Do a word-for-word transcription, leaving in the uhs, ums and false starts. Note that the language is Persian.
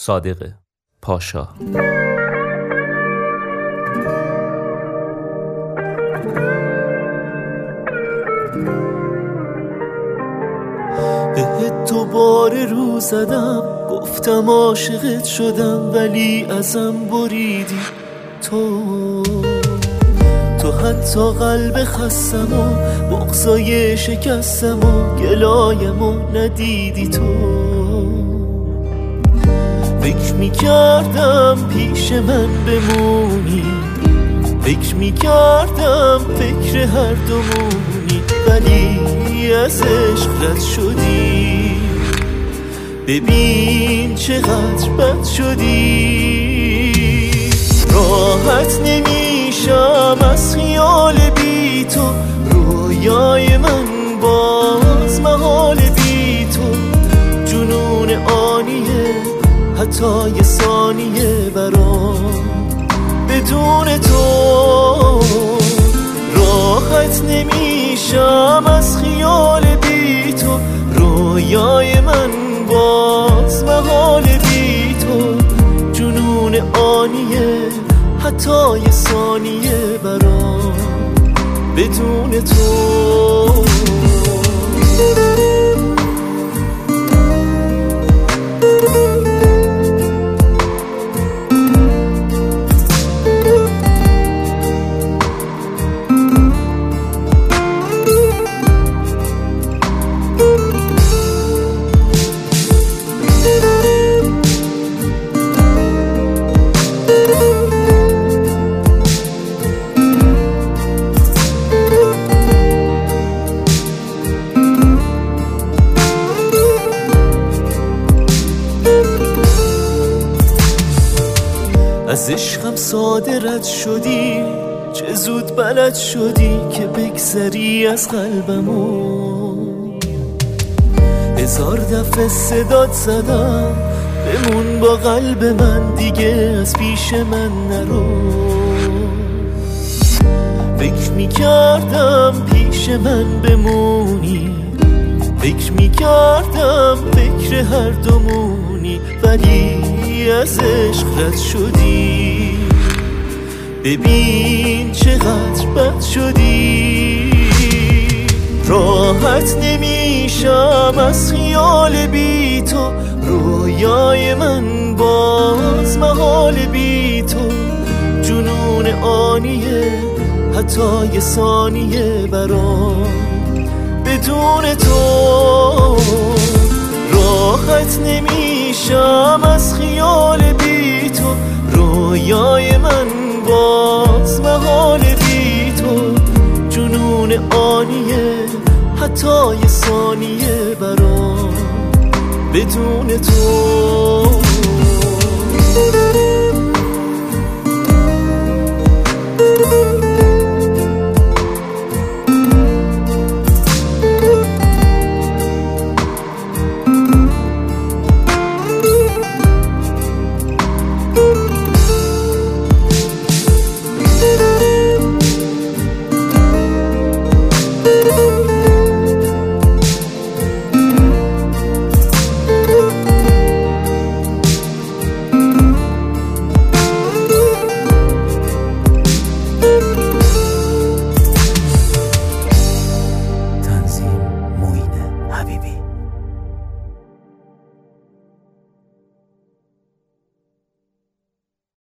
صادق پاشا. بهت دوباره رو زدم، گفتم عاشقت شدم، ولی ازم بریدی تو. تو حتی قلب خستم و بغضای شکستم و گلایم و ندیدی تو. فکر میکردم پیش من بمونی، فکر میکردم فکر هر دومونی، ولی از عشق رد شدی. ببین چقدر بد شدی. راحت نمیشم از خیال بی تو، رویای من باز محال بی تو. جنون آنیه حتی یه ثانیه برام بدون تو. راحت نمیشم از خیال بی تو، رویای من باز محال بی تو. جنون آنیه حتی یه ثانیه برام بدون تو. از عشقم ساده رد شدی، چه زود بلد شدی که بگذری از قلبمو. هزار دفعه صدات زدم بمون با قلب من، دیگه از پیش من نرو. فکر میکردم پیش من بمونی، فکر میکردم فکر هر دومونی، ولی از عشق رد شدی. ببین چقدر بد شدی. راحت نمیشم از خیال بی تو، رویای من باز محال بی تو. جنون آنیه حتی یه ثانیه برام بدون تو. راحت نمیشم از خیال بی تو، رویای من باز محال بی تو. جنون آنیه حتی یه ثانیه برام بدون تو.